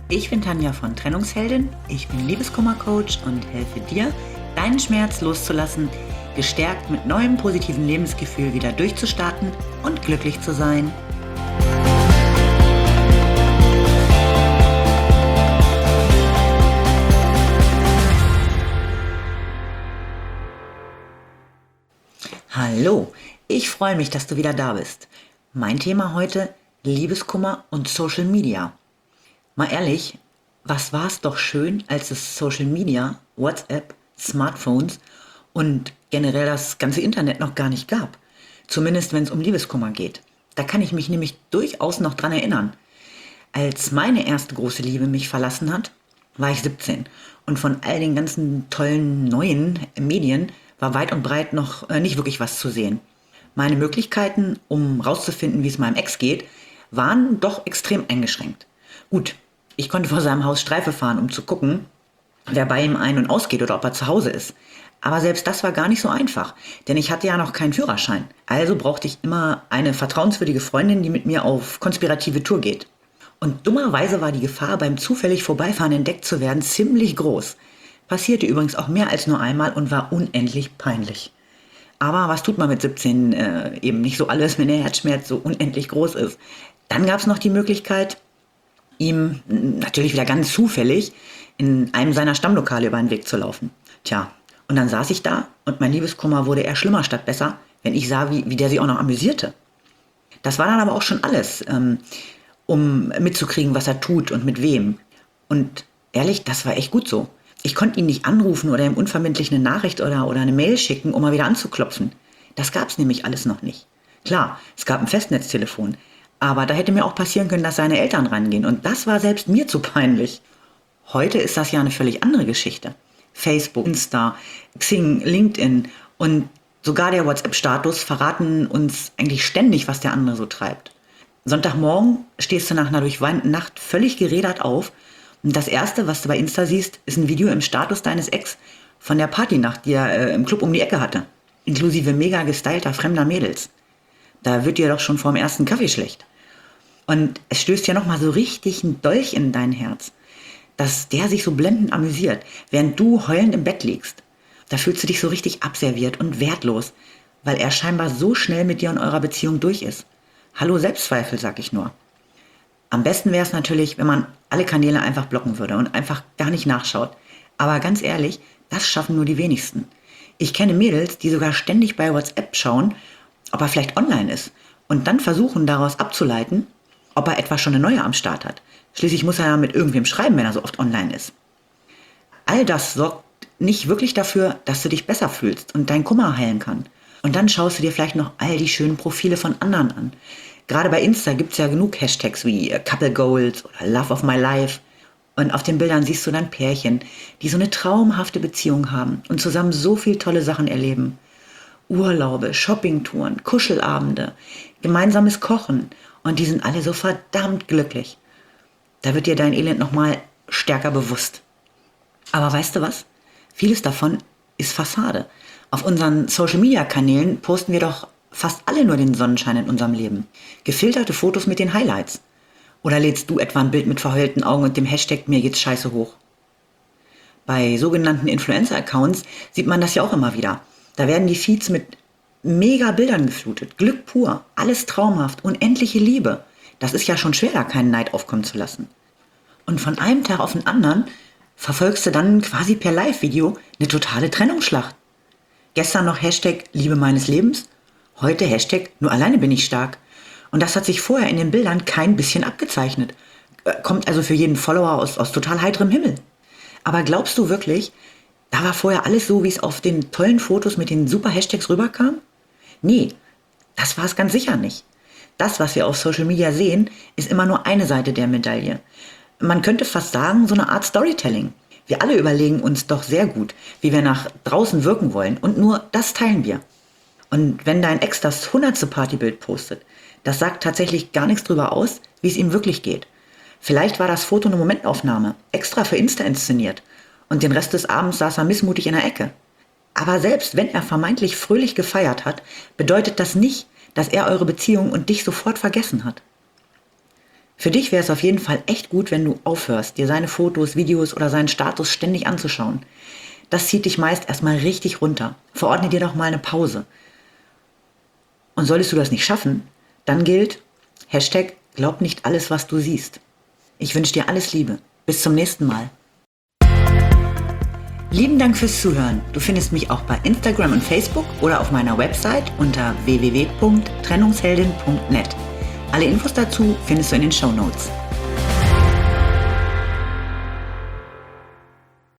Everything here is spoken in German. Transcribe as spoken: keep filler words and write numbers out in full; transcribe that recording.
Ich bin Tanja von Trennungsheldin, ich bin Liebeskummer-Coach und helfe dir, deinen Schmerz loszulassen, gestärkt mit neuem positiven Lebensgefühl wieder durchzustarten und glücklich zu sein. Hallo, ich freue mich, dass du wieder da bist. Mein Thema heute: Liebeskummer und Social Media. Mal ehrlich, was war es doch schön, als es Social Media, WhatsApp, Smartphones und generell das ganze Internet noch gar nicht gab. Zumindest wenn es um Liebeskummer geht. Da kann ich mich nämlich durchaus noch dran erinnern. Als meine erste große Liebe mich verlassen hat, war ich siebzehn. Und von all den ganzen tollen neuen Medien war weit und breit noch äh, nicht wirklich was zu sehen. Meine Möglichkeiten, um rauszufinden, wie es meinem Ex geht, waren doch extrem eingeschränkt. Gut, ich konnte vor seinem Haus Streife fahren, um zu gucken, wer bei ihm ein- und ausgeht oder ob er zu Hause ist. Aber selbst das war gar nicht so einfach, denn ich hatte ja noch keinen Führerschein. Also brauchte ich immer eine vertrauenswürdige Freundin, die mit mir auf konspirative Tour geht. Und dummerweise war die Gefahr, beim zufällig Vorbeifahren entdeckt zu werden, ziemlich groß. Passierte übrigens auch mehr als nur einmal und war unendlich peinlich. Aber was tut man mit siebzehn äh, eben nicht so alles, wenn der Herzschmerz so unendlich groß ist? Dann gab es noch die Möglichkeit, ihm natürlich wieder ganz zufällig in einem seiner Stammlokale über den Weg zu laufen. Tja, und dann saß ich da und mein Liebeskummer wurde eher schlimmer statt besser, wenn ich sah, wie, wie der sich auch noch amüsierte. Das war dann aber auch schon alles, ähm, um mitzukriegen, was er tut und mit wem. Und ehrlich, das war echt gut so. Ich konnte ihn nicht anrufen oder ihm unverbindlich eine Nachricht oder, oder eine Mail schicken, um mal wieder anzuklopfen. Das gab es nämlich alles noch nicht. Klar, es gab ein Festnetztelefon, aber da hätte mir auch passieren können, dass seine Eltern rangehen. Und das war selbst mir zu peinlich. Heute ist das ja eine völlig andere Geschichte. Facebook, Insta, Xing, LinkedIn und sogar der WhatsApp-Status verraten uns eigentlich ständig, was der andere so treibt. Sonntagmorgen stehst du nach einer durchweinten Nacht völlig gerädert auf und das Erste, was du bei Insta siehst, ist ein Video im Status deines Ex von der Partynacht, die er äh, im Club um die Ecke hatte. Inklusive mega gestylter fremder Mädels. Da wird dir doch schon vorm ersten Kaffee schlecht. Und es stößt ja nochmal so richtig ein Dolch in dein Herz, dass der sich so blendend amüsiert, während du heulend im Bett liegst. Da fühlst du dich so richtig abserviert und wertlos, weil er scheinbar so schnell mit dir und eurer Beziehung durch ist. Hallo Selbstzweifel, sag ich nur. Am besten wäre es natürlich, wenn man alle Kanäle einfach blocken würde und einfach gar nicht nachschaut. Aber ganz ehrlich, das schaffen nur die wenigsten. Ich kenne Mädels, die sogar ständig bei WhatsApp schauen, ob er vielleicht online ist und dann versuchen daraus abzuleiten, ob er etwa schon eine neue am Start hat. Schließlich muss er ja mit irgendwem schreiben, wenn er so oft online ist. All das sorgt nicht wirklich dafür, dass du dich besser fühlst und dein Kummer heilen kann. Und dann schaust du dir vielleicht noch all die schönen Profile von anderen an. Gerade bei Insta gibt es ja genug Hashtags wie Couple Goals oder Love of My Life. Und auf den Bildern siehst du dann Pärchen, die so eine traumhafte Beziehung haben und zusammen so viel tolle Sachen erleben. Urlaube, Shoppingtouren, Kuschelabende, gemeinsames Kochen. Und die sind alle so verdammt glücklich. Da wird dir dein Elend nochmal stärker bewusst. Aber weißt du was? Vieles davon ist Fassade. Auf unseren Social-Media-Kanälen posten wir doch fast alle nur den Sonnenschein in unserem Leben. Gefilterte Fotos mit den Highlights. Oder lädst du etwa ein Bild mit verheulten Augen und dem Hashtag mir geht's scheiße hoch? Bei sogenannten Influencer-Accounts sieht man das ja auch immer wieder. Da werden die Feeds mit mega Bildern geflutet. Glück pur, alles traumhaft, unendliche Liebe. Das ist ja schon schwer, da keinen Neid aufkommen zu lassen. Und von einem Tag auf den anderen verfolgst du dann quasi per Live-Video eine totale Trennungsschlacht. Gestern noch Hashtag Liebe meines Lebens, heute Hashtag nur alleine bin ich stark. Und das hat sich vorher in den Bildern kein bisschen abgezeichnet. Kommt also für jeden Follower aus, aus total heiterem Himmel. Aber glaubst du wirklich, da war vorher alles so, wie es auf den tollen Fotos mit den super Hashtags rüberkam? Nee, das war es ganz sicher nicht. Das, was wir auf Social Media sehen, ist immer nur eine Seite der Medaille. Man könnte fast sagen, so eine Art Storytelling. Wir alle überlegen uns doch sehr gut, wie wir nach draußen wirken wollen und nur das teilen wir. Und wenn dein Ex das hundertste Partybild postet, das sagt tatsächlich gar nichts drüber aus, wie es ihm wirklich geht. Vielleicht war das Foto eine Momentaufnahme, extra für Insta inszeniert und den Rest des Abends saß er missmutig in der Ecke. Aber selbst wenn er vermeintlich fröhlich gefeiert hat, bedeutet das nicht, dass er eure Beziehung und dich sofort vergessen hat. Für dich wäre es auf jeden Fall echt gut, wenn du aufhörst, dir seine Fotos, Videos oder seinen Status ständig anzuschauen. Das zieht dich meist erstmal richtig runter. Verordne dir doch mal eine Pause. Und solltest du das nicht schaffen, dann gilt Hashtag glaub nicht alles, was du siehst. Ich wünsche dir alles Liebe. Bis zum nächsten Mal. Lieben Dank fürs Zuhören. Du findest mich auch bei Instagram und Facebook oder auf meiner Website unter w w w punkt trennungsheldin punkt net. Alle Infos dazu findest du in den Shownotes.